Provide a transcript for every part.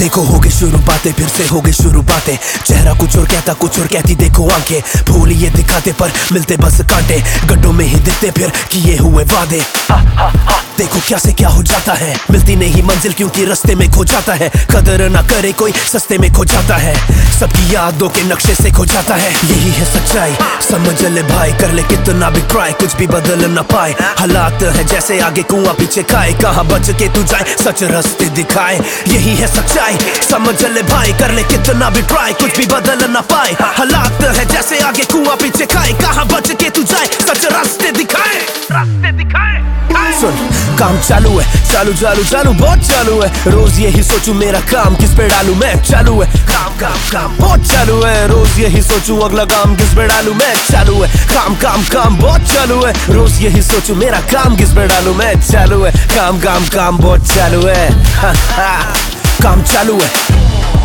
देखो हो गई शुरू बातें, फिर से हो गई शुरू बातें। चेहरा कुछ और कहता, कुछ और कहती, देखो आंखें फूल ये दिखाते पर मिलते बस कांटे। गड्ढों में ही दिखते फिर किए हुए वादे। देखो क्या से क्या हो जाता है, मिलती नहीं मंजिल क्योंकि रास्ते में खो जाता है। कदर ना करे कोई सस्ते में खो जाता है, सबकी यादों के नक्शे से खो जाता है। यही है सच्चाई, समझ ले भाई, कर ले कितना भी ट्राई, कुछ भी बदल ना पाए। हालात है जैसे आगे कुआं पीछे खाए, कहाँ बच के तू जाए सच रास्ते दिखाए। यही है सच्चाई, समझ ले भाई, कर ले कितना भी ट्राई, कुछ भी बदल ना पाए। हालात है जैसे आगे कुआं पीछे खाए, कहाँ बच के तू जाए सच रास्ते दिखाए। रास्ते दिखाए। सुन काम चालू है, चालू चालू चालू बहुत चालू है। रोज यही सोचूं मेरा काम किस पे डालूं मैं, चालू है काम काम काम बहुत चालू है। रोज यही सोचूं अगला काम किस पे डालूं मैं, चालू है काम काम काम बहुत चालू है। रोज यही सोचूं मेरा काम किस पे डालूं मैं, चालू है काम काम काम बहुत चालू है। काम चालू है।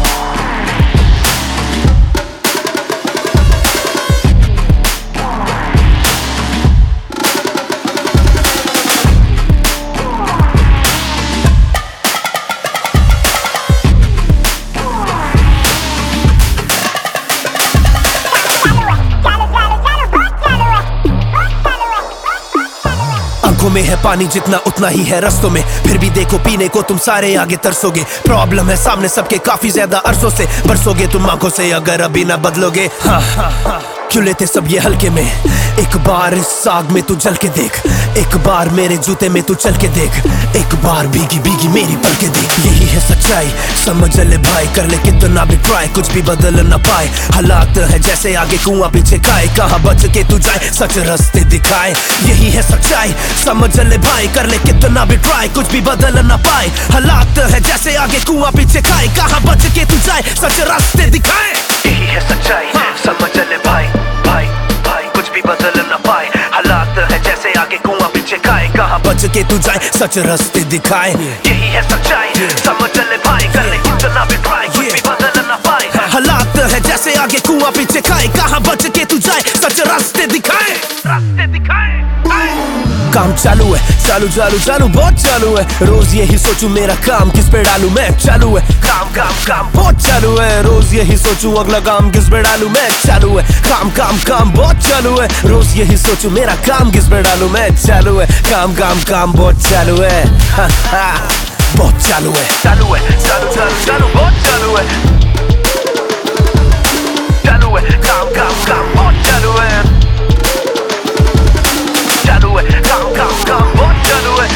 आंखों में है पानी जितना उतना ही है रस्तों में, फिर भी देखो पीने को तुम सारे आगे तरसोगे। प्रॉब्लम है सामने सबके काफी ज्यादा अरसों से, बरसोगे तुम आंखों से अगर अभी ना बदलोगे। क्यों लेते सब ये हल्के में, एक बार इस आग में तू जल के देख, एक बार मेरे जूते में तू चल के देख, एक बार भीगी भीगी मेरी पल के देख। यही है सच्चाई, समझ ले भाई, कर ले कितना भी ट्राई, कुछ भी बदल ना पाए। हालात है जैसे आगे कुआं पीछे खाए, कहाँ बच के तू जाए सच रास्ते दिखाए। यही है सच्चाई, समझ ले भाई, कर ले कितना भी ट्राई, कुछ भी बदल ना पाए। हालात है जैसे आगे कुआं पीछे खाए, कहाँ बच के तू जाए सच रास्ते दिखाए। यही है सच्चाई, समझ ले भाई, भाई भाई कुछ भी बदल ना पाए। हालात है जैसे आगे कुआं पीछे खाए, कहाँ बच के तू जाए सच रास्ते दिखाए। यही है सच्चाई, समझ ले भाई, कर ले कितना भी ट्राई, कुछ भी बदल ना पाए। हालात है जैसे आगे कुआं पीछे खाए, कहाँ बच के तू जाए सच रास्ते दिखाए। रास्ते दिखाए। काम चालू है, चालू चालू चालू बहुत चालू है। रोज यही सोचूं मेरा काम किस पे डालूं मैं, चालू है काम काम काम बहुत चालू है। रोज यही सोचूं अगला काम किस पे डालूं मैं, चालू है काम काम काम बहुत चालू है। रोज यही सोचूं मेरा काम किस पे डालूं मैं, चालू है काम काम काम बहुत चालू है। बहुत चालू है, चालू है चालू चालू चालू बहुत चालू है। चालू है काम काम काम बहुत चालू है। चालू है काम काम काम बहुत चालू है।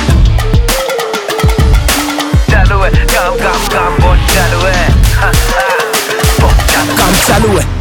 चालू है काम काम काम बहुत चालू है। काम चालू है।